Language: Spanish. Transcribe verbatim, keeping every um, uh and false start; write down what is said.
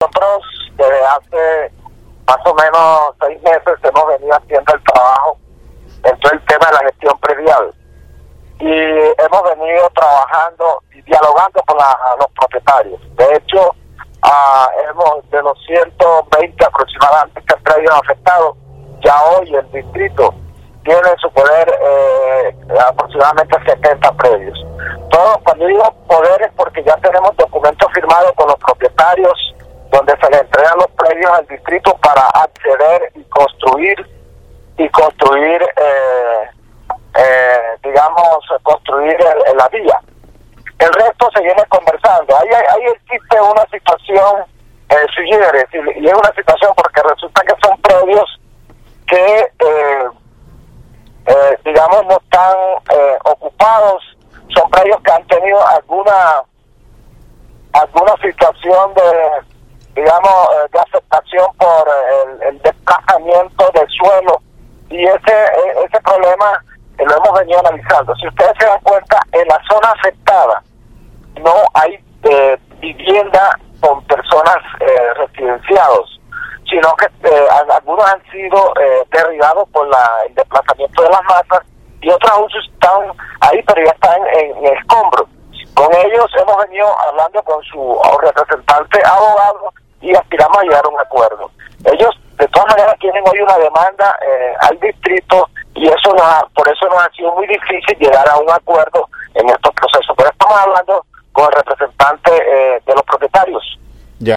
Nosotros desde hace más o menos seis meses hemos venido haciendo el trabajo en todo el tema de la gestión predial y hemos venido trabajando y dialogando con la, los propietarios. De hecho, uh, hemos de los ciento veinte aproximadamente predios afectados, ya hoy el distrito tiene en su poder eh, aproximadamente setenta predios. Todos, cuando digo poderes, porque ya tenemos documentos firmados con los propietarios donde se les entregan los predios al distrito para acceder y construir y construir eh, eh, digamos construir el, el, la vía. El resto se viene conversando. Ahí, ahí existe una situación eh, sui generis, y, y es una situación porque resulta que son predios que eh, eh, digamos no están eh, ocupados, son predios que han tenido alguna alguna situación de digamos, de aceptación por el, el desplazamiento del suelo, y ese ese problema eh, lo hemos venido analizando. Si ustedes se dan cuenta, en la zona afectada no hay eh, vivienda con personas eh, residenciados, sino que eh, algunos han sido eh, derribados por la, el desplazamiento de las masas, y otros aún están ahí, pero ya están en, en escombros. Con ellos hemos venido hablando con su representante abogado y aspiramos a llegar a un acuerdo. Ellos de todas maneras tienen hoy una demanda eh, al distrito, y eso nos ha, por eso nos ha sido muy difícil llegar a un acuerdo en estos procesos. Pero estamos hablando con el representante eh, de los propietarios.